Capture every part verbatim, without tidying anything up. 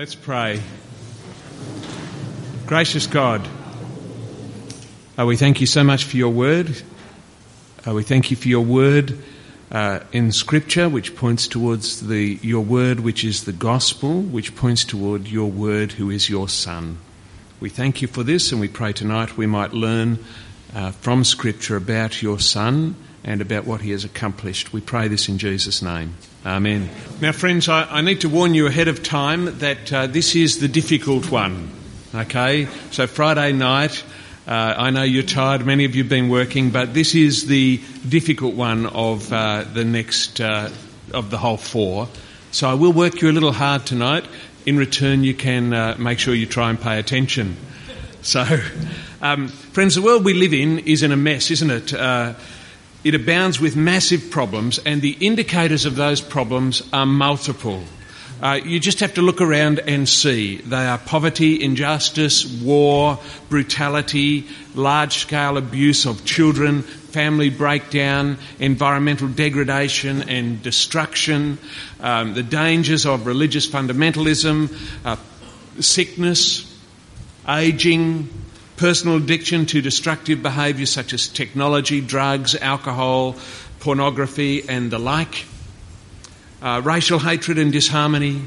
Let's pray. Gracious God, uh, we thank you so much for your word. Uh, we thank you for your word uh, in Scripture, which points towards the your word, which is the gospel, which points toward your word, who is your Son. We thank you for this, and we pray tonight we might learn uh, from Scripture about your Son and about what he has accomplished. We pray this in Jesus' name. Amen. Now, friends, I, I need to warn you ahead of time that uh, this is the difficult one, okay? So Friday night, uh, I know you're tired, many of you have been working, but this is the difficult one of uh, the next, uh, of the whole four. So I will work you a little hard tonight. In return, you can uh, make sure you try and pay attention. So, um, friends, the world we live in is in a mess, isn't it? Uh, It abounds with massive problems, and the indicators of those problems are multiple. Uh, you just have to look around and see. They are poverty, injustice, war, brutality, large-scale abuse of children, family breakdown, environmental degradation and destruction, um, the dangers of religious fundamentalism, uh, sickness, ageing, personal addiction to destructive behaviours such as technology, drugs, alcohol, pornography and the like, uh, racial hatred and disharmony,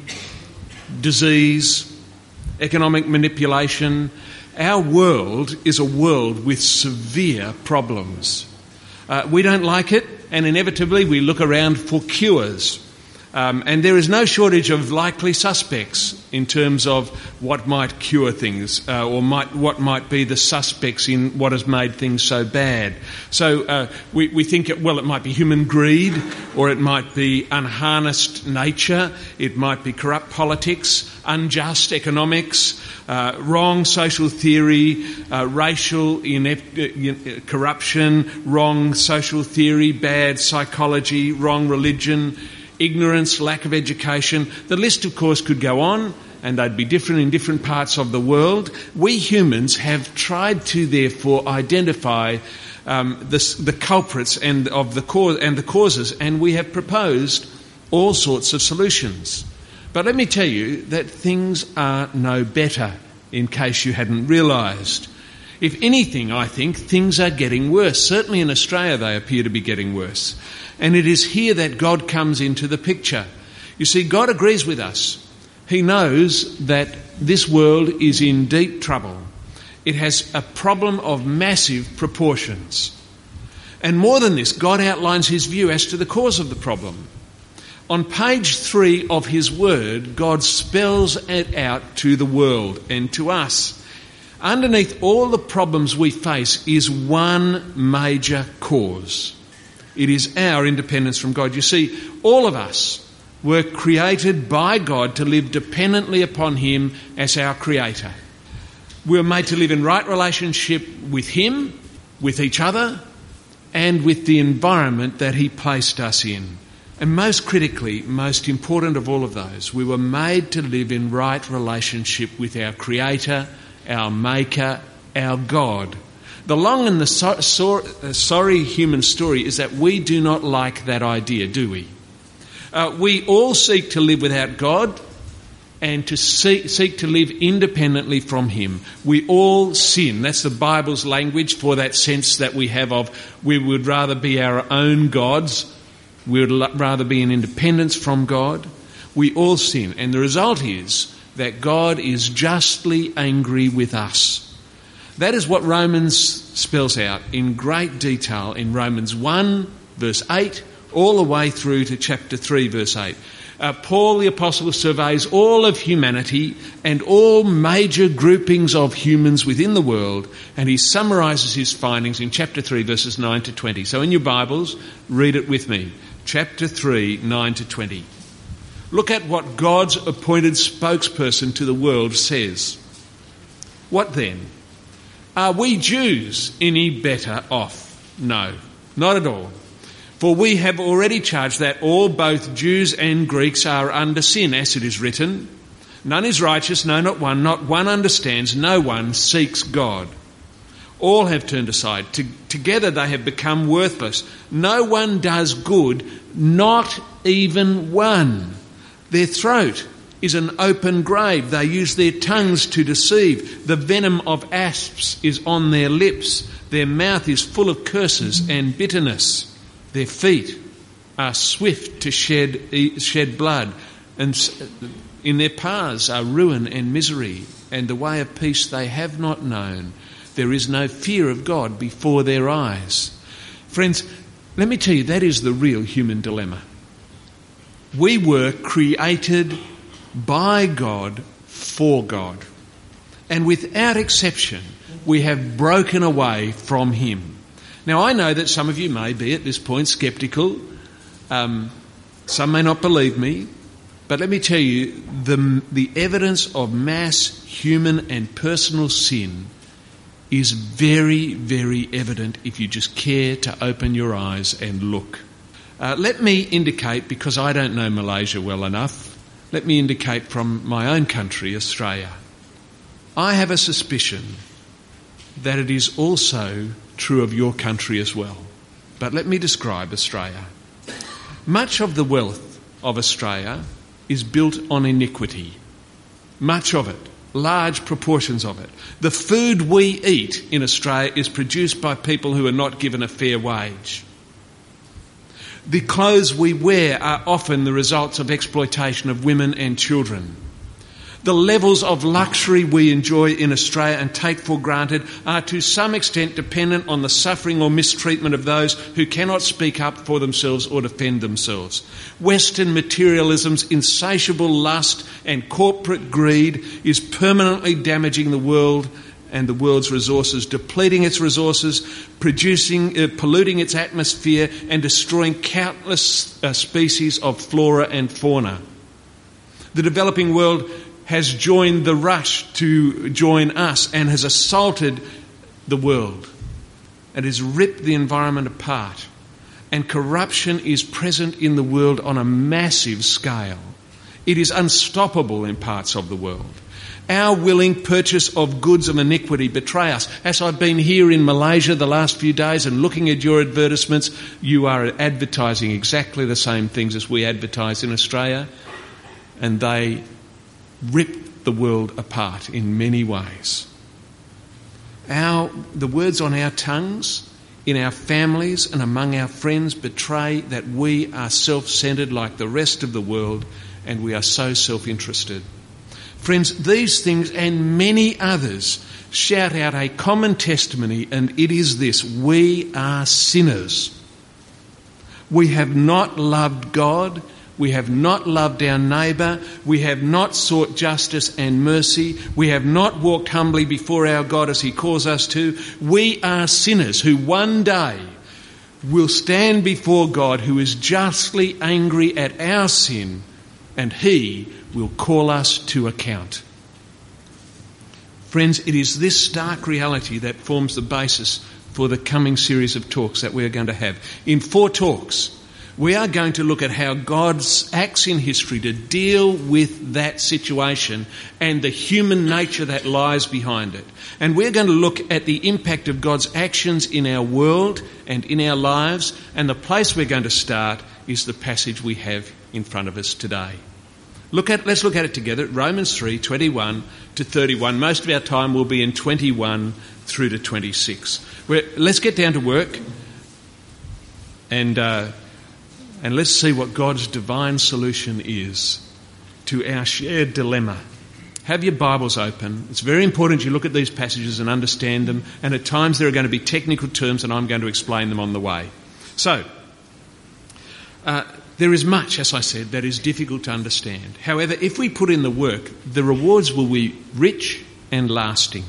disease, economic manipulation. Our world is a world with severe problems. Uh, we don't like it, and inevitably we look around for cures. Um, and there is no shortage of likely suspects in terms of what might cure things uh, or might, what might be the suspects in what has made things so bad. So uh, we, we think, it, well, it might be human greed, or it might be unharnessed nature, it might be corrupt politics, unjust economics, uh, wrong social theory, uh, racial inept, uh, corruption, wrong social theory, bad psychology, wrong religion, ignorance, lack of education. The list, of course, could go on, and they'd be different in different parts of the world. We humans have tried to, therefore, identify um, the, the culprits and of the cause and the causes, and we have proposed all sorts of solutions. But let me tell you that things are no better, in case you hadn't realised. If anything, I think things are getting worse. Certainly in Australia, they appear to be getting worse. And it is here that God comes into the picture. You see, God agrees with us. He knows that this world is in deep trouble. It has a problem of massive proportions. And more than this, God outlines his view as to the cause of the problem. On page three of his word, God spells it out to the world and to us. Underneath all the problems we face is one major cause. It is our independence from God. You see, all of us were created by God to live dependently upon him as our creator. We were made to live in right relationship with him, with each other, and with the environment that he placed us in. And most critically, most important of all of those, we were made to live in right relationship with our creator, our maker, our God. The long and the so, so, uh, sorry human story is that we do not like that idea, do we? Uh, we all seek to live without God and to seek, seek to live independently from him. We all sin. That's the Bible's language for that sense that we have of we would rather be our own gods. We would l- rather be in independence from God. We all sin. And the result is that God is justly angry with us. That is what Romans spells out in great detail in Romans one, verse eight, all the way through to chapter three, verse eight. Uh, Paul the Apostle surveys all of humanity and all major groupings of humans within the world, and he summarises his findings in chapter three, verses nine to twenty. So in your Bibles, read it with me. Chapter three, nine to twenty. Look at what God's appointed spokesperson to the world says. What then? Are we Jews any better off? No, not at all. For we have already charged that all, both Jews and Greeks, are under sin, as it is written, none is righteous, no, not one, not one understands, no one seeks God. All have turned aside. Together they have become worthless. No one does good, not even one. Their throat is an open grave. They use their tongues to deceive. The venom of asps is on their lips. Their mouth is full of curses and bitterness. Their feet are swift to shed shed blood, and in their paths are ruin and misery, and the way of peace they have not known. There is no fear of God before their eyes. Friends, let me tell you, that is the real human dilemma. We were created by God for God, and without exception, we have broken away from Him. Now, I know that some of you may be at this point sceptical. Um, some may not believe me. But let me tell you, the, the evidence of mass human and personal sin is very, very evident if you just care to open your eyes and look. Uh, let me indicate, because I don't know Malaysia well enough, let me indicate from my own country, Australia. I have a suspicion that it is also true of your country as well. But let me describe Australia. Much of the wealth of Australia is built on iniquity. Much of it, large proportions of it. The food we eat in Australia is produced by people who are not given a fair wage. The clothes we wear are often the results of exploitation of women and children. The levels of luxury we enjoy in Australia and take for granted are to some extent dependent on the suffering or mistreatment of those who cannot speak up for themselves or defend themselves. Western materialism's insatiable lust and corporate greed is permanently damaging the world and the world's resources, depleting its resources, producing, uh, polluting its atmosphere and destroying countless uh, species of flora and fauna. The developing world has joined the rush to join us and has assaulted the world and has ripped the environment apart. And corruption is present in the world on a massive scale. It is unstoppable in parts of the world. Our willing purchase of goods of iniquity betray us. As I've been here in Malaysia the last few days and looking at your advertisements, you are advertising exactly the same things as we advertise in Australia, and they rip the world apart in many ways. Our, the words on our tongues, in our families and among our friends betray that we are self-centred like the rest of the world, and we are so self-interested. Friends, these things and many others shout out a common testimony, and it is this: we are sinners. We have not loved God. We have not loved our neighbour. We have not sought justice and mercy. We have not walked humbly before our God as He calls us to. We are sinners who one day will stand before God, who is justly angry at our sin, and He will call us to account. Friends, it is this stark reality that forms the basis for the coming series of talks that we are going to have. In four talks, we are going to look at how God acts in history to deal with that situation and the human nature that lies behind it. And we're going to look at the impact of God's actions in our world and in our lives. And the place we're going to start is the passage we have in front of us today. Look at, let's look at it together. Romans three, twenty-one to thirty-one. Most of our time will be in twenty-one through to twenty-six. We're, let's get down to work and... Uh, And let's see what God's divine solution is to our shared dilemma. Have your Bibles open. It's very important you look at these passages and understand them. And at times there are going to be technical terms and I'm going to explain them on the way. So, uh, there is much, as I said, that is difficult to understand. However, if we put in the work, the rewards will be rich and lasting.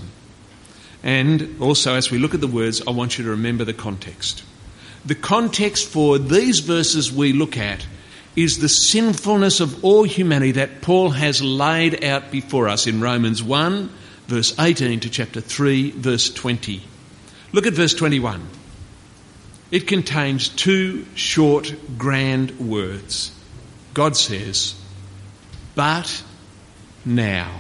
And also, as we look at the words, I want you to remember the context. The context for these verses we look at is the sinfulness of all humanity that Paul has laid out before us in Romans one, verse eighteen to chapter three, verse twenty. Look at verse twenty-one. It contains two short, grand words. God says, "But now."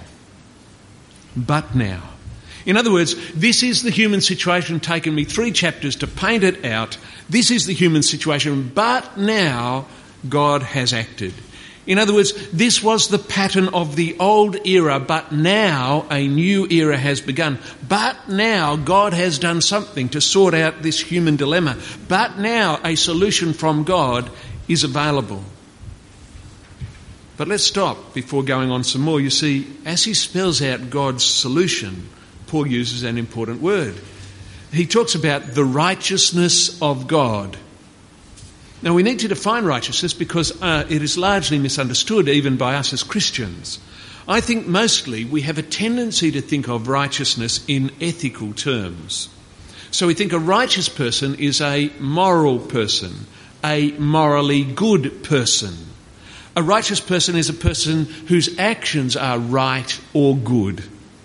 But now. In other words, this is the human situation. Taken me three chapters to paint it out. This is the human situation, but now God has acted. In other words, this was the pattern of the old era, but now a new era has begun. But now God has done something to sort out this human dilemma. But now a solution from God is available. But let's stop before going on some more. You see, as he spells out God's solution, Paul uses an important word. He talks about the righteousness of God. Now, we need to define righteousness because uh, it is largely misunderstood even by us as Christians. I think mostly we have a tendency to think of righteousness in ethical terms. So we think a righteous person is a moral person, a morally good person. A righteous person is a person whose actions are right or good.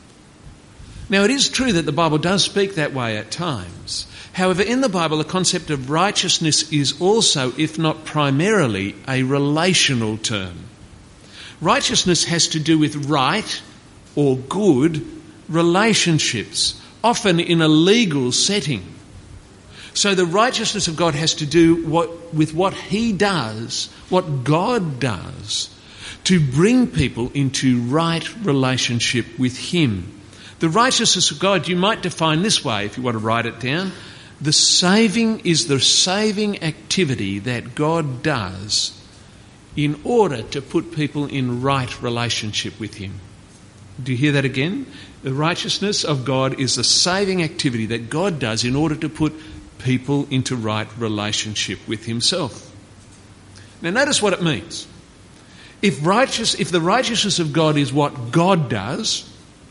Now, it is true that the Bible does speak that way at times. However, in the Bible, the concept of righteousness is also, if not primarily, a relational term. Righteousness has to do with right or good relationships, often in a legal setting. So the righteousness of God has to do what, with what he does, what God does, to bring people into right relationship with him. The righteousness of God you might define this way if you want to write it down. The saving is the saving activity that God does in order to put people in right relationship with him. Do you hear that again? The righteousness of God is the saving activity that God does in order to put people into right relationship with himself. Now notice what it means. If righteous, if the righteousness of God is what God does,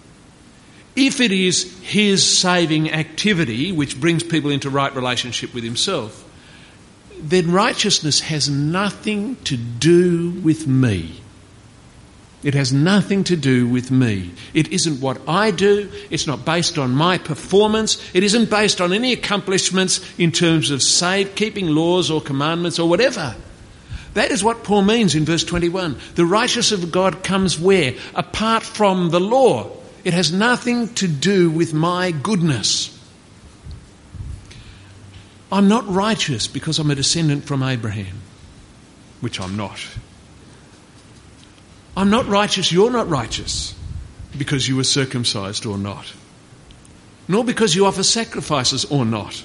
if it is his saving activity which brings people into right relationship with himself, then righteousness has nothing to do with me. It has nothing to do with me. It isn't what I do. It's not based on my performance. It isn't based on any accomplishments in terms of save, keeping laws or commandments or whatever. That is what Paul means in verse twenty-one. The righteousness of God comes where? Apart from the law. It has nothing to do with my goodness. I'm not righteous because I'm a descendant from Abraham, which I'm not. I'm not righteous, you're not righteous because you were circumcised or not, nor because you offer sacrifices or not.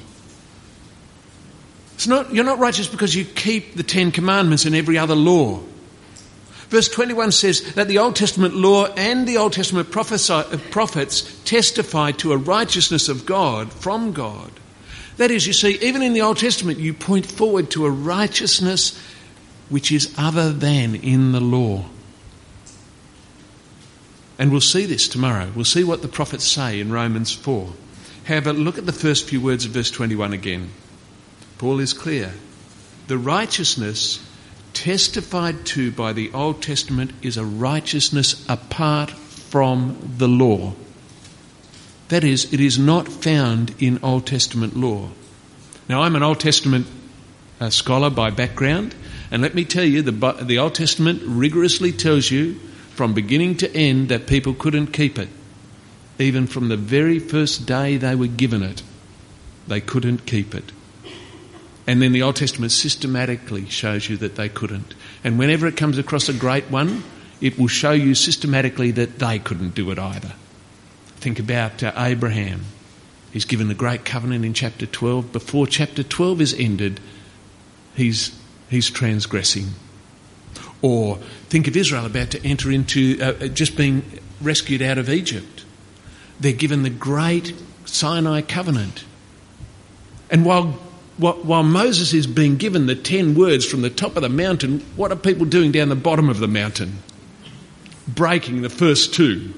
It's not. You're not righteous because you keep the Ten Commandments and every other law. Verse twenty-one says that the Old Testament law and the Old Testament prophets testified to a righteousness of God from God. That is, you see, even in the Old Testament you point forward to a righteousness which is other than in the law. And we'll see this tomorrow. We'll see what the prophets say in Romans four. However, look at the first few words of verse twenty-one again. Paul is clear. The righteousness testified to by the Old Testament is a righteousness apart from the law. That is, it is not found in Old Testament law. Now, I'm an Old Testament uh, scholar by background, and let me tell you, the, the Old Testament rigorously tells you from beginning to end that people couldn't keep it. Even from the very first day they were given it, they couldn't keep it. And then the Old Testament systematically shows you that they couldn't. And whenever it comes across a great one, it will show you systematically that they couldn't do it either. Think about uh, Abraham. He's given the great covenant in chapter twelve. Before chapter twelve is ended, he's, he's transgressing. Or think of Israel about to enter into, uh, just being rescued out of Egypt. They're given the great Sinai covenant. And while While Moses is being given the ten words from the top of the mountain, what are people doing down the bottom of the mountain? Breaking the first two.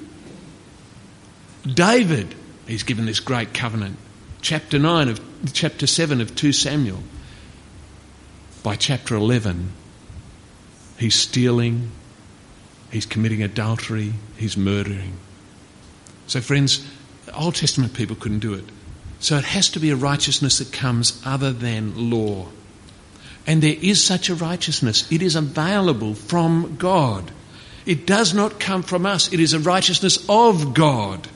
David, he's given this great covenant. Chapter nine of chapter seven of Second Samuel. By chapter eleven, he's stealing, he's committing adultery, he's murdering. So friends, Old Testament people couldn't do it. So it has to be a righteousness that comes other than law. And there is such a righteousness. It is available from God. It does not come from us. It is a righteousness of God.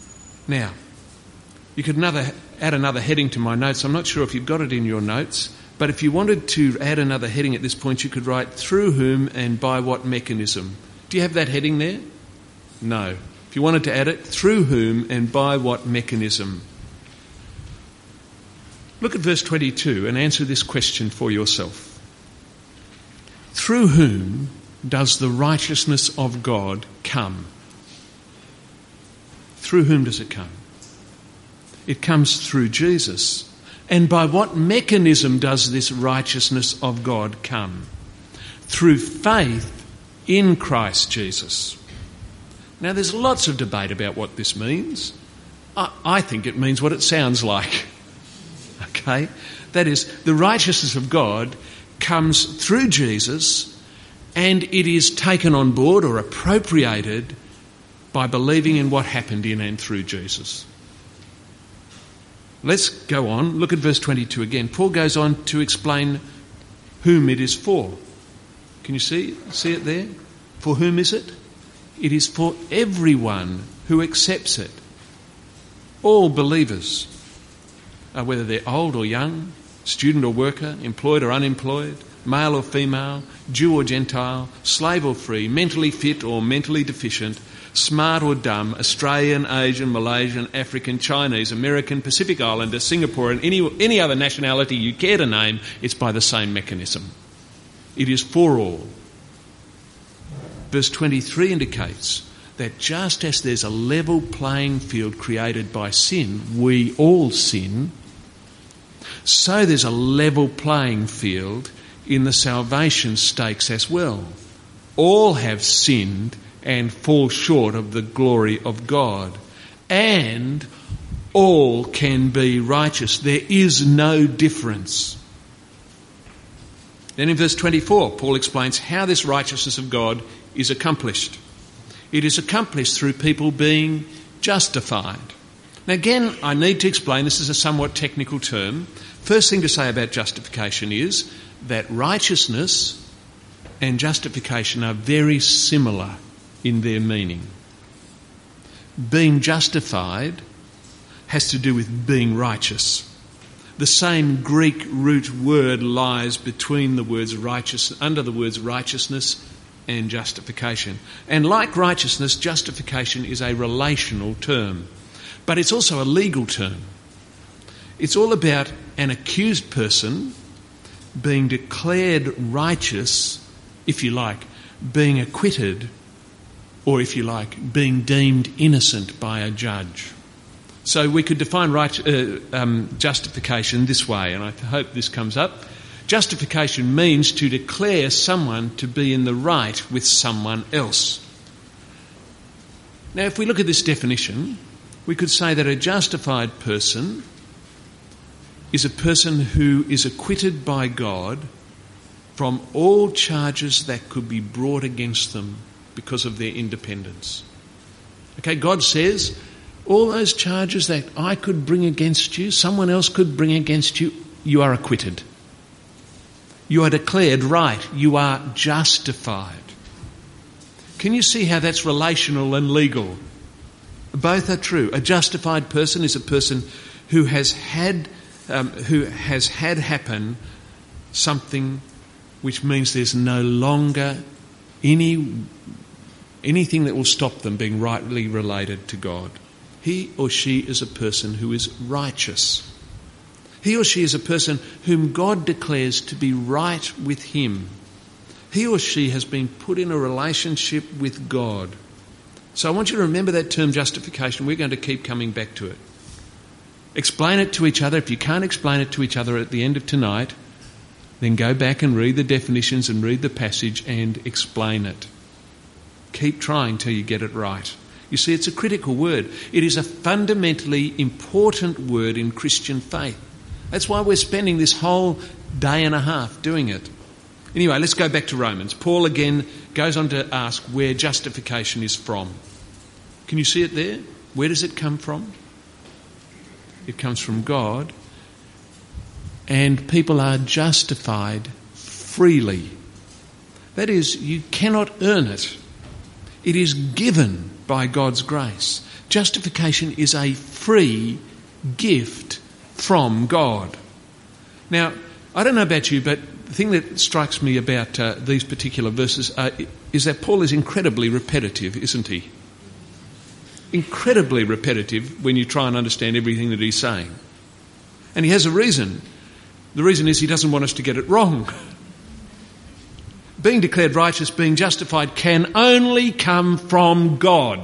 Now, you could another, add another heading to my notes. I'm not sure if you've got it in your notes. But if you wanted to add another heading at this point, you could write through whom and by what mechanism. Do you have that heading there? No. If you wanted to add it, through whom and by what mechanism. Look at verse twenty-two and answer this question for yourself. Through whom does the righteousness of God come? Through whom does it come? It comes through Jesus. And by what mechanism does this righteousness of God come? Through faith in Christ Jesus. Now, there's lots of debate about what this means. I, I think it means what it sounds like. Okay? That is, the righteousness of God comes through Jesus, and it is taken on board or appropriated by believing in what happened in and through Jesus. Let's go on. Look at verse twenty-two again. Paul goes on to explain whom it is for. Can you see, see it there? For whom is it? It is for everyone who accepts it. All believers, uh, whether they're old or young, student or worker, employed or unemployed, male or female, Jew or Gentile, slave or free, mentally fit or mentally deficient, smart or dumb, Australian, Asian, Malaysian, African, Chinese, American, Pacific Islander, Singaporean, any, any other nationality you care to name, it's by the same mechanism. It is for all. Verse twenty-three indicates that just as there's a level playing field created by sin, we all sin, so there's a level playing field in the salvation stakes as well. All have sinned and fall short of the glory of God. And all can be righteous. There is no difference. Then in verse twenty-four, Paul explains how this righteousness of God is accomplished. It is accomplished through people being justified. Now again, I need to explain, this is a somewhat technical term. First thing to say about justification is that righteousness and justification are very similar in their meaning. Being justified has to do with being righteous. The same Greek root word lies between the words righteous, under the words righteousness and justification. And like righteousness, justification is a relational term, but it's also a legal term. It's all about an accused person being declared righteous, if you like, being acquitted, or if you like, being deemed innocent by a judge. So we could define right, uh, um, justification this way, and I hope this comes up. Justification means to declare someone to be in the right with someone else. Now, if we look at this definition, we could say that a justified person is a person who is acquitted by God from all charges that could be brought against them because of their independence. Okay, God says, all those charges that I could bring against you, someone else could bring against you, you are acquitted. You are declared right. You are justified. Can you see how that's relational and legal? Both are true. A justified person is a person who has had um, who has had happen something which means there's no longer any anything that will stop them being rightly related to God. He or she is a person who is righteous. He or she is a person whom God declares to be right with him. He or she has been put in a relationship with God. So I want you to remember that term justification. We're going to keep coming back to it. Explain it to each other. If you can't explain it to each other at the end of tonight, then go back and read the definitions and read the passage and explain it. Keep trying till you get it right. You see, it's a critical word. It is a fundamentally important word in Christian faith. That's why we're spending this whole day and a half doing it. Anyway, let's go back to Romans. Paul again goes on to ask where justification is from. Can you see it there? Where does it come from? It comes from God. And people are justified freely. That is, you cannot earn it. It is given by God's grace. Justification is a free gift from God. Now, I don't know about you, but the thing that strikes me about uh, these particular verses uh, is that Paul is incredibly repetitive, isn't he? Incredibly repetitive when you try and understand everything that he's saying. And he has a reason. The reason is he doesn't want us to get it wrong. Being declared righteous, being justified, can only come from God.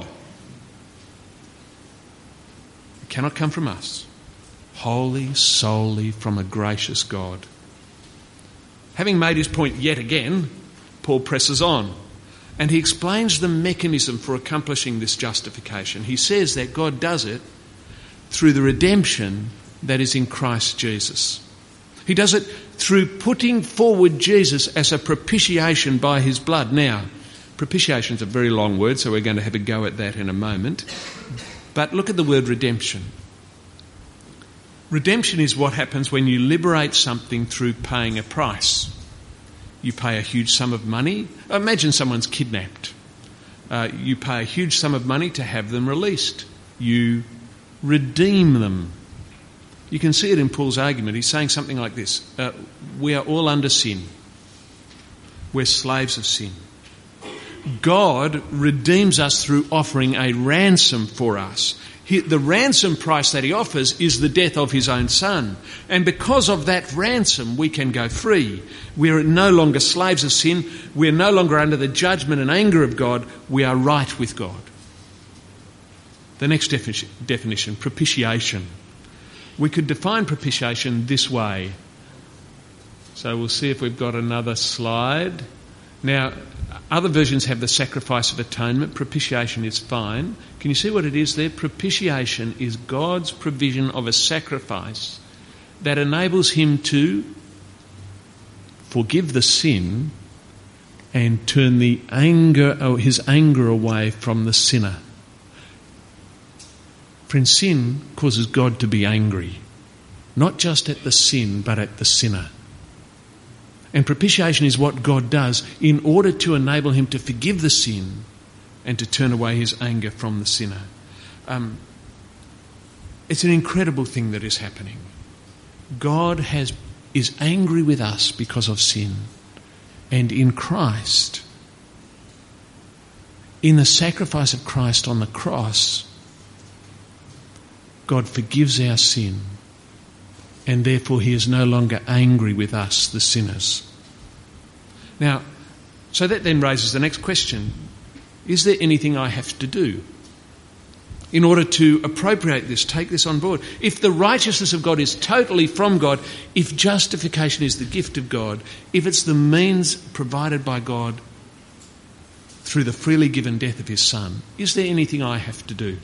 It cannot come from us. Wholly, solely from a gracious God. Having made his point yet again, Paul presses on. And he explains the mechanism for accomplishing this justification. He says that God does it through the redemption that is in Christ Jesus. He does it through putting forward Jesus as a propitiation by his blood. Now, propitiation is a very long word, so we're going to have a go at that in a moment. But look at the word redemption. Redemption is what happens when you liberate something through paying a price. You pay a huge sum of money. Imagine someone's kidnapped. Uh, you pay a huge sum of money to have them released. You redeem them. You can see it in Paul's argument. He's saying something like this. Uh, we are all under sin. We're slaves of sin. God redeems us through offering a ransom for us. He, the ransom price that he offers is the death of his own son. And because of that ransom, we can go free. We're no longer slaves of sin. We're no longer under the judgment and anger of God. We are right with God. The next definition, definition, propitiation. We could define propitiation this way. So we'll see if we've got another slide. Now, other versions have the sacrifice of atonement. Propitiation is fine. Can you see what it is there? Propitiation is God's provision of a sacrifice that enables him to forgive the sin and turn the anger, or his anger away from the sinner. Friends, sin causes God to be angry, not just at the sin, but at the sinner. And propitiation is what God does in order to enable him to forgive the sin and to turn away his anger from the sinner. Um, it's an incredible thing that is happening. God has is angry with us because of sin. And in Christ, in the sacrifice of Christ on the cross, God forgives our sin, and therefore he is no longer angry with us, the sinners. Now, so that then raises the next question. Is there anything I have to do in order to appropriate this, take this on board? If the righteousness of God is totally from God, if justification is the gift of God, if it's the means provided by God through the freely given death of his Son, is there anything I have to do?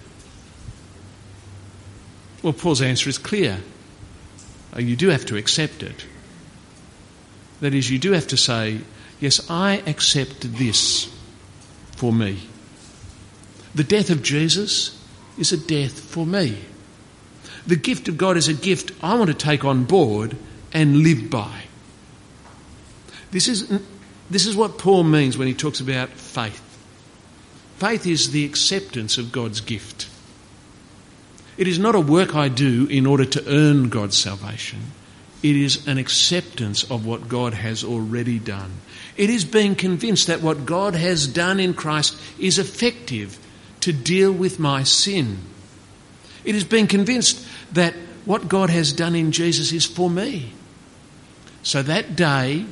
Well, Paul's answer is clear. You do have to accept it. That is, you do have to say, yes, I accept this for me. The death of Jesus is a death for me. The gift of God is a gift I want to take on board and live by. This is, this is what Paul means when he talks about faith. Faith is the acceptance of God's gift. It is not a work I do in order to earn God's salvation. It is an acceptance of what God has already done. It is being convinced that what God has done in Christ is effective to deal with my sin. It is being convinced that what God has done in Jesus is for me. So that day,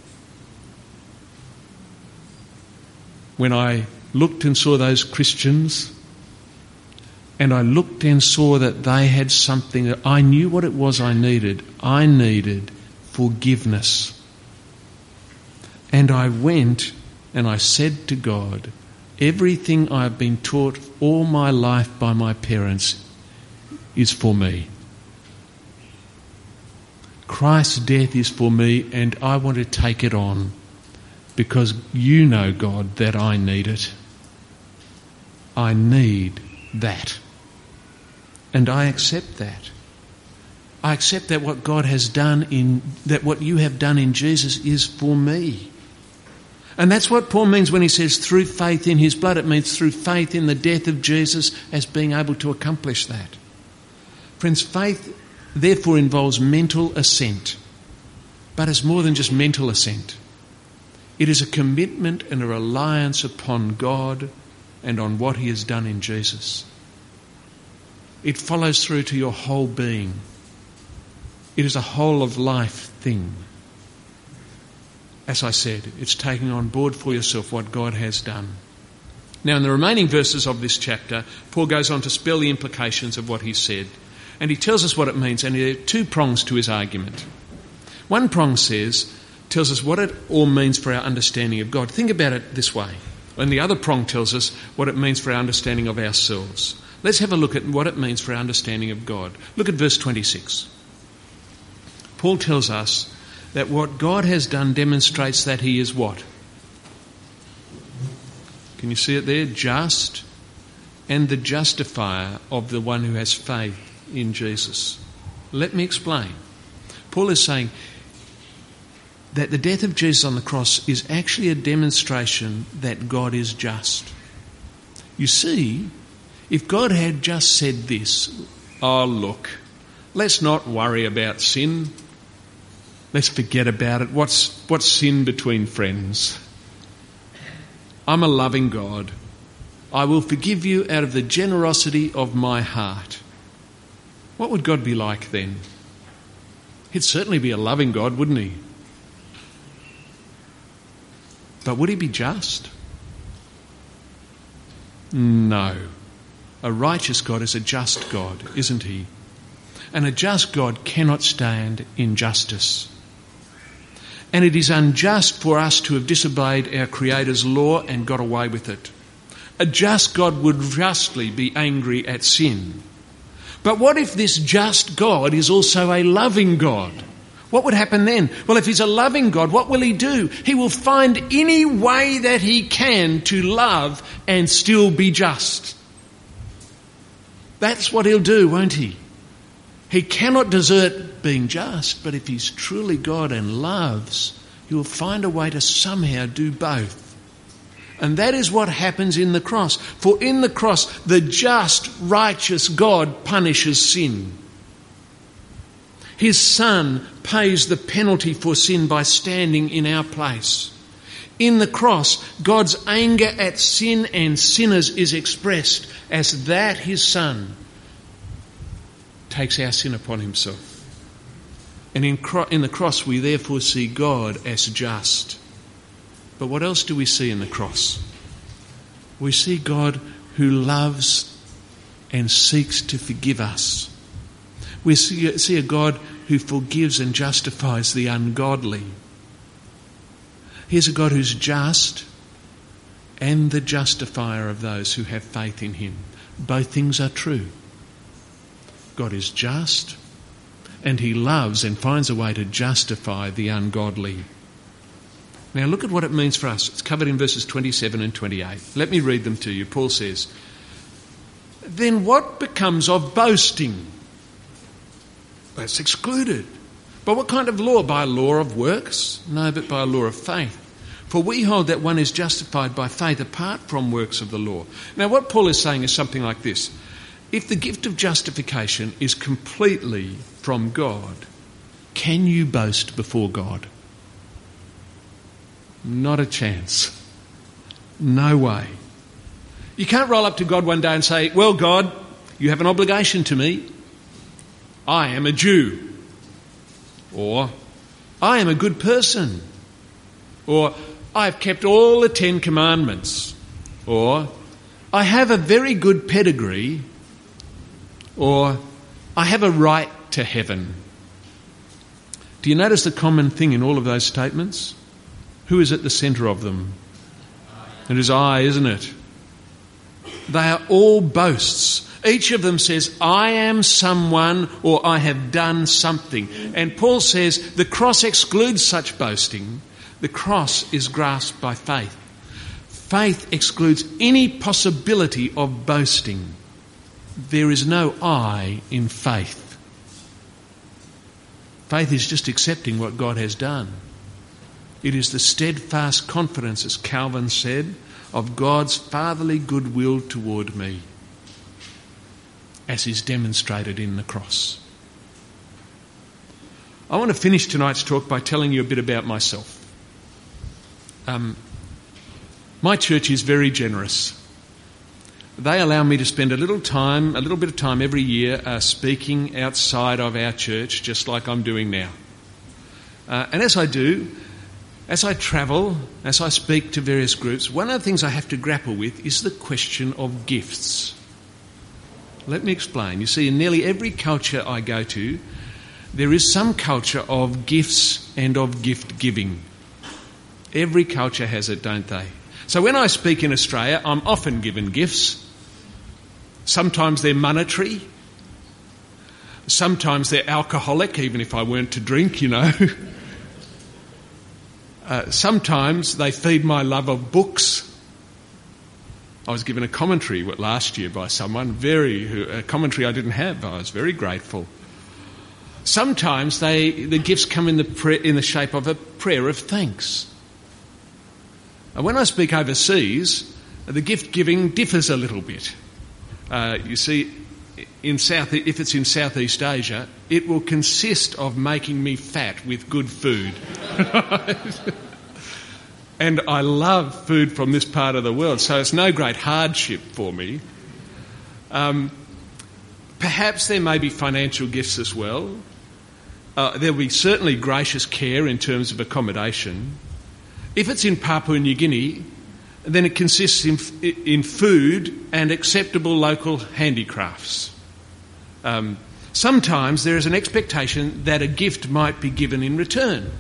when I looked and saw those Christians, and I looked and saw that they had something that I knew what it was I needed. I needed forgiveness. And I went and I said to God, everything I've been taught all my life by my parents is for me. Christ's death is for me, and I want to take it on because you know, God, that I need it. I need that. And I accept that. I accept that what God has done in, that what you have done in Jesus is for me. And that's what Paul means when he says through faith in his blood. It means through faith in the death of Jesus as being able to accomplish that. Friends, faith therefore involves mental assent. But it's more than just mental assent. It is a commitment and a reliance upon God and on what he has done in Jesus. It follows through to your whole being. It is a whole of life thing. As I said, it's taking on board for yourself what God has done. Now, in the remaining verses of this chapter, Paul goes on to spell the implications of what he said. And he tells us what it means, and there are two prongs to his argument. One prong says, tells us what it all means for our understanding of God. Think about it this way. And the other prong tells us what it means for our understanding of ourselves. Let's have a look at what it means for our understanding of God. Look at verse twenty-six. Paul tells us that what God has done demonstrates that he is what? Can you see it there? Just, and the justifier of the one who has faith in Jesus. Let me explain. Paul is saying that the death of Jesus on the cross is actually a demonstration that God is just. You see, if God had just said this, oh look, let's not worry about sin. Let's forget about it. What's, what's sin between friends? I'm a loving God. I will forgive you out of the generosity of my heart. What would God be like then? He'd certainly be a loving God, wouldn't he? But would he be just? No. A righteous God is a just God, isn't he? And a just God cannot stand injustice. And it is unjust for us to have disobeyed our Creator's law and got away with it. A just God would justly be angry at sin. But what if this just God is also a loving God? What would happen then? Well, if he's a loving God, what will he do? He will find any way that he can to love and still be just. That's what he'll do, won't he? He cannot desert being just, but if he's truly God and loves, he will find a way to somehow do both. And that is what happens in the cross. For in the cross, the just, righteous God punishes sin. His Son pays the penalty for sin by standing in our place. In the cross, God's anger at sin and sinners is expressed as that his Son takes our sin upon himself. And in, cro- in the cross, we therefore see God as just. But what else do we see in the cross? We see God who loves and seeks to forgive us. We see, see a God who forgives and justifies the ungodly. Here's a God who's just and the justifier of those who have faith in him. Both things are true. God is just and he loves and finds a way to justify the ungodly. Now look at what it means for us. It's covered in verses twenty-seven and twenty-eight. Let me read them to you. Paul says, "Then what becomes of boasting?" That's excluded. By what kind of law? By a law of works? No, but by a law of faith. For we hold that one is justified by faith apart from works of the law. Now what Paul is saying is something like this. If the gift of justification is completely from God, can you boast before God? Not a chance. No way. You can't roll up to God one day and say, well, God, you have an obligation to me. I am a Jew. Or, I am a good person. Or, I've kept all the Ten Commandments. Or, I have a very good pedigree. Or, I have a right to heaven. Do you notice the common thing in all of those statements? Who is at the centre of them? It is I, isn't it? They are all boasts. Each of them says, I am someone or I have done something. And Paul says the cross excludes such boasting. The cross is grasped by faith. Faith excludes any possibility of boasting. There is no I in faith. Faith is just accepting what God has done. It is the steadfast confidence, as Calvin said, of God's fatherly goodwill toward me, as is demonstrated in the cross. I want to finish tonight's talk by telling you a bit about myself. Um, my church is very generous. They allow me to spend a little time, a little bit of time every year uh, speaking outside of our church, just like I'm doing now. Uh, and as I do, as I travel, as I speak to various groups, one of the things I have to grapple with is the question of gifts. Let me explain. You see, in nearly every culture I go to, there is some culture of gifts and of gift giving. Every culture has it, don't they? So when I speak in Australia, I'm often given gifts. Sometimes they're monetary. Sometimes they're alcoholic, even if I weren't to drink, you know. uh, sometimes they feed my love of books. I was given a commentary last year by someone, very a commentary I didn't have. I was very grateful. Sometimes they the gifts come in the pre, in the shape of a prayer of thanks. And when I speak overseas, the gift giving differs a little bit. Uh, you see, in South, if it's in Southeast Asia, it will consist of making me fat with good food. And I love food from this part of the world, so it's no great hardship for me. Um, perhaps there may be financial gifts as well. Uh, there will be certainly gracious care in terms of accommodation. If it's in Papua New Guinea, then it consists in, in food and acceptable local handicrafts. Um, sometimes there is an expectation that a gift might be given in return.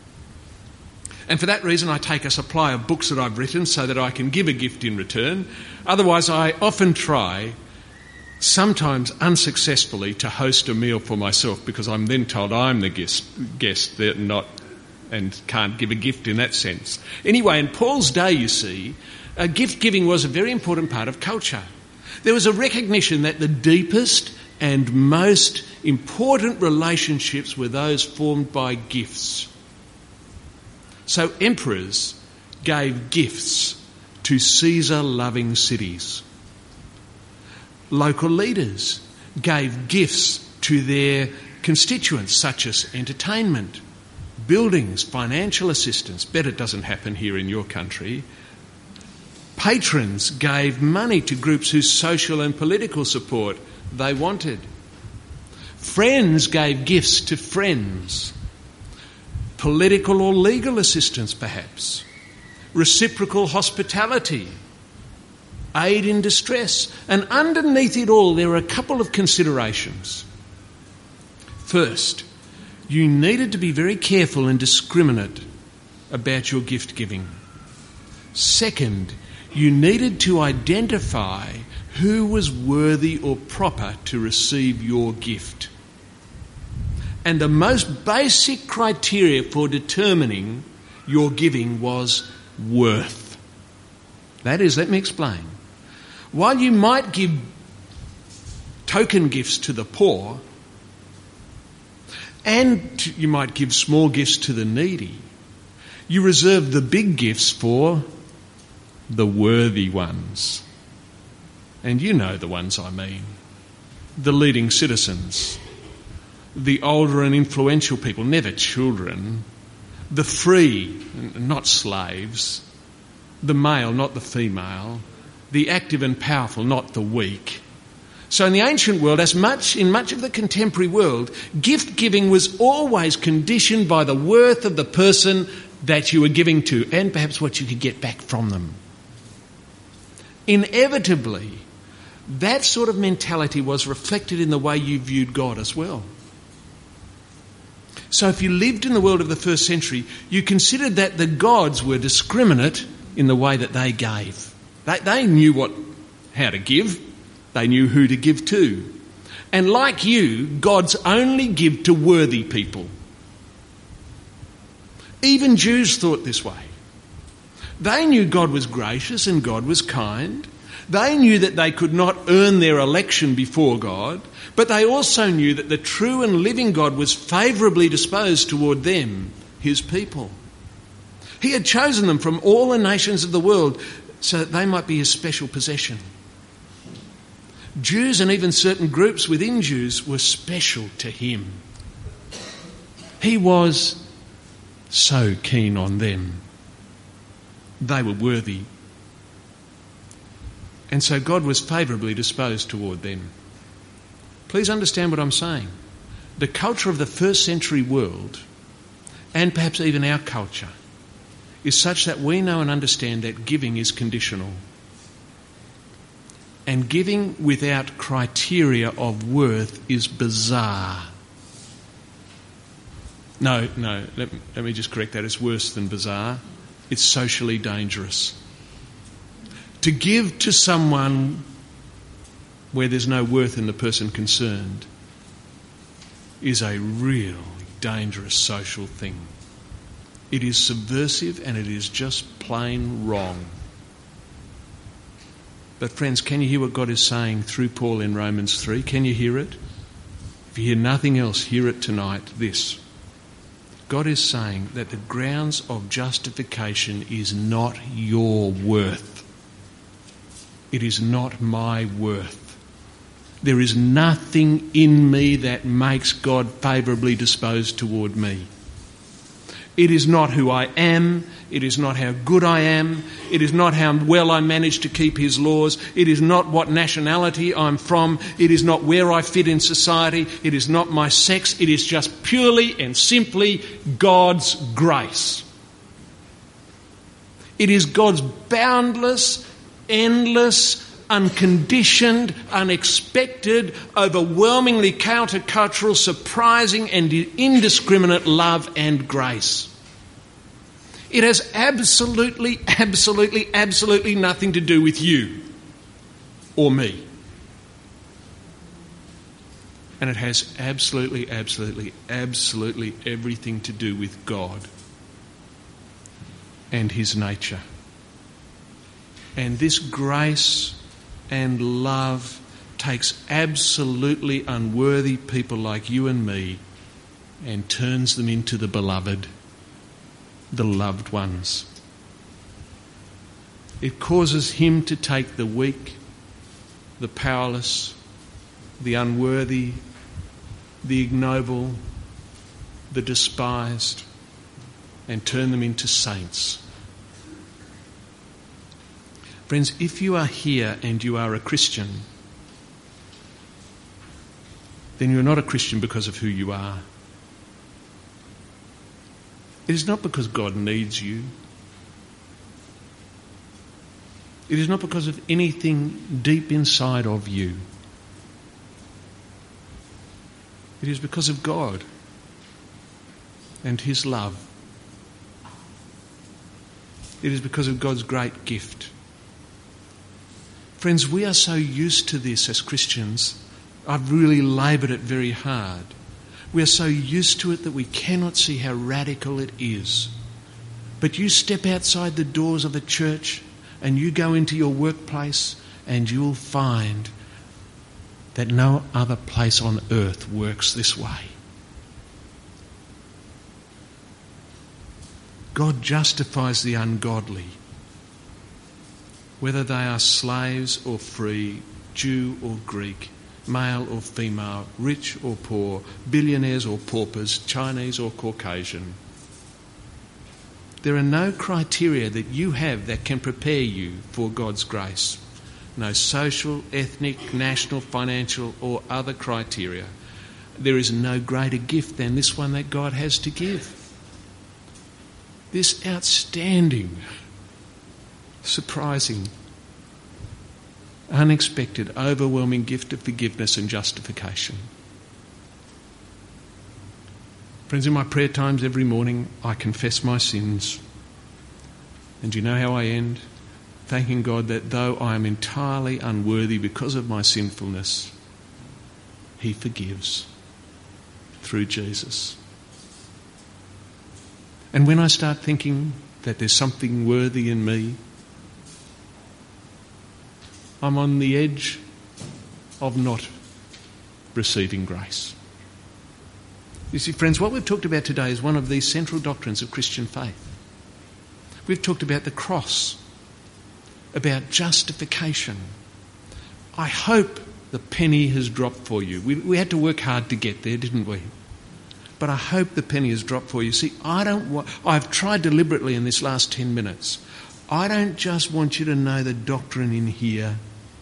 And for that reason, I take a supply of books that I've written so that I can give a gift in return. Otherwise, I often try, sometimes unsuccessfully, to host a meal for myself because I'm then told I'm the guest, guest that not, and can't give a gift in that sense. Anyway, in Paul's day, you see, uh, gift giving was a very important part of culture. There was a recognition that the deepest and most important relationships were those formed by gifts. So emperors gave gifts to Caesar-loving cities. Local leaders gave gifts to their constituents, such as entertainment, buildings, financial assistance. Bet it doesn't happen here in your country. Patrons gave money to groups whose social and political support they wanted. Friends gave gifts to friends. Political or legal assistance, perhaps. Reciprocal hospitality. Aid in distress. And underneath it all, there are a couple of considerations. First, you needed to be very careful and discriminate about your gift giving. Second, you needed to identify who was worthy or proper to receive your gift. And the most basic criteria for determining your giving was worth. That is, let me explain. While you might give token gifts to the poor, and you might give small gifts to the needy, you reserve the big gifts for the worthy ones. And you know the ones I mean. The leading citizens, the older and influential people, never children, the free, not slaves, the male, not the female, the active and powerful, not the weak. So in the ancient world, as much in much of the contemporary world, gift giving was always conditioned by the worth of the person that you were giving to and perhaps what you could get back from them. Inevitably, that sort of mentality was reflected in the way you viewed God as well. So if you lived in the world of the first century, you considered that the gods were discriminate in the way that they gave. They, they knew what, how to give. They knew who to give to. And like you, gods only give to worthy people. Even Jews thought this way. They knew God was gracious and God was kind. They knew that they could not earn their election before God, but they also knew that the true and living God was favourably disposed toward them, his people. He had chosen them from all the nations of the world so that they might be his special possession. Jews and even certain groups within Jews were special to him. He was so keen on them. They were worthy. And so God was favourably disposed toward them. Please understand what I'm saying. The culture of the first century world, and perhaps even our culture, is such that we know and understand that giving is conditional. And giving without criteria of worth is bizarre. No, no, let, let me just correct that. It's worse than bizarre. It's socially dangerous. To give to someone where there's no worth in the person concerned is a real dangerous social thing. It is subversive and it is just plain wrong. But friends, can you hear what God is saying through Paul in Romans three? Can you hear it? If you hear nothing else, hear it tonight, this. God is saying that the grounds of justification is not your worth. It is not my worth. There is nothing in me that makes God favourably disposed toward me. It is not who I am. It is not how good I am. It is not how well I manage to keep his laws. It is not what nationality I'm from. It is not where I fit in society. It is not my sex. It is just purely and simply God's grace. It is God's boundless, endless, unconditioned, unexpected, overwhelmingly countercultural, surprising and indiscriminate love and grace. It has absolutely, absolutely, absolutely nothing to do with you or me. And it has absolutely, absolutely, absolutely everything to do with God and his nature. And this grace and love takes absolutely unworthy people like you and me and turns them into the beloved, the loved ones. It causes him to take the weak, the powerless, the unworthy, the ignoble, the despised, and turn them into saints. Friends, if you are here and you are a Christian, then you're not a Christian because of who you are. It is not because God needs you. It is not because of anything deep inside of you. It is because of God and his love. It is because of God's great gift. Friends, we are so used to this as Christians. I've really laboured it very hard. We are so used to it that we cannot see how radical it is. But you step outside the doors of a church and you go into your workplace and you'll find that no other place on earth works this way. God justifies the ungodly, whether they are slaves or free, Jew or Greek, male or female, rich or poor, billionaires or paupers, Chinese or Caucasian. There are no criteria that you have that can prepare you for God's grace. No social, ethnic, national, financial or other criteria. There is no greater gift than this one that God has to give. This outstanding, surprising, unexpected, overwhelming gift of forgiveness and justification. Friends, in my prayer times every morning, I confess my sins. And you know how I end? Thanking God that though I am entirely unworthy because of my sinfulness, he forgives through Jesus. And when I start thinking that there's something worthy in me, I'm on the edge of not receiving grace. You see, friends, what we've talked about today is one of these central doctrines of Christian faith. We've talked about the cross, about justification. I hope the penny has dropped for you. We, we had to work hard to get there, didn't we? But I hope the penny has dropped for you. See, I don't want, I've tried deliberately in this last ten minutes. I don't just want you to know the doctrine in here.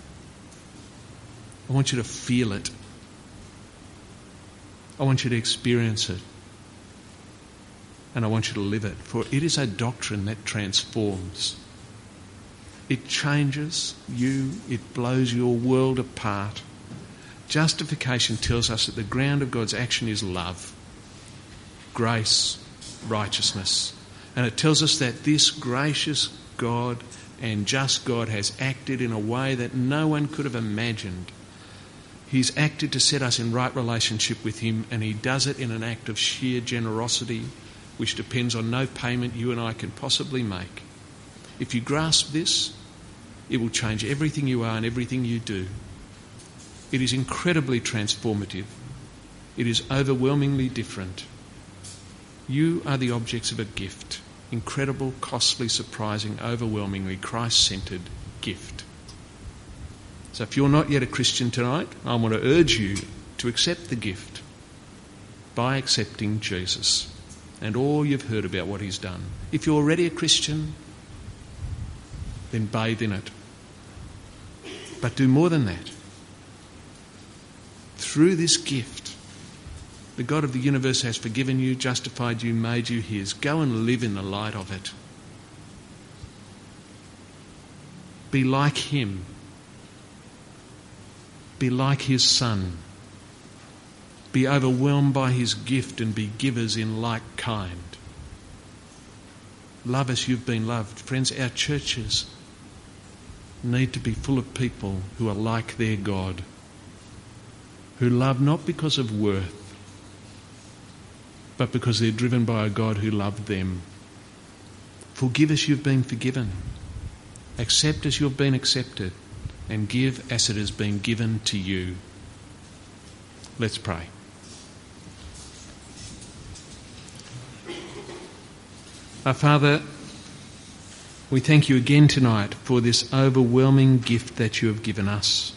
I want you to feel it. I want you to experience it. And I want you to live it. For it is a doctrine that transforms. It changes you. It blows your world apart. Justification tells us that the ground of God's action is love, grace, righteousness. And it tells us that this gracious God and just God has acted in a way that no one could have imagined. He's acted to set us in right relationship with him, and he does it in an act of sheer generosity, which depends on no payment you and I can possibly make. If you grasp this, it will change everything you are and everything you do. It is incredibly transformative. It is overwhelmingly different. You are the objects of a gift. Incredible, costly, surprising, overwhelmingly Christ-centred gift. So if you're not yet a Christian tonight, I want to urge you to accept the gift by accepting Jesus and all you've heard about what he's done. If you're already a Christian, then bathe in it. But do more than that. Through this gift, the God of the universe has forgiven you, justified you, made you his. Go and live in the light of it. Be like him. Be like his son. Be overwhelmed by his gift and be givers in like kind. Love as you've been loved. Friends, our churches need to be full of people who are like their God, who love not because of worth, but because they're driven by a God who loved them. Forgive as you've been forgiven. Accept as you've been accepted. And give as it has been given to you. Let's pray. Our Father, we thank you again tonight for this overwhelming gift that you have given us.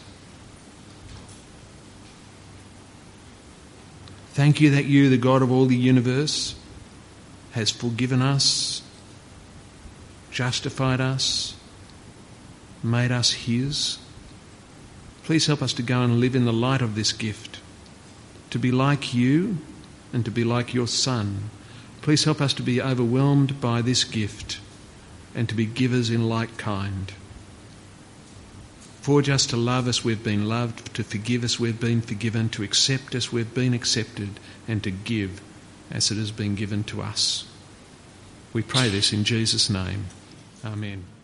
Thank you that you, the God of all the universe, has forgiven us, justified us, made us his. Please help us to go and live in the light of this gift, to be like you and to be like your Son. Please help us to be overwhelmed by this gift and to be givers in like kind. Forge us to love as we've been loved, to forgive as we've been forgiven, to accept as we've been accepted, and to give as it has been given to us. We pray this in Jesus' name. Amen.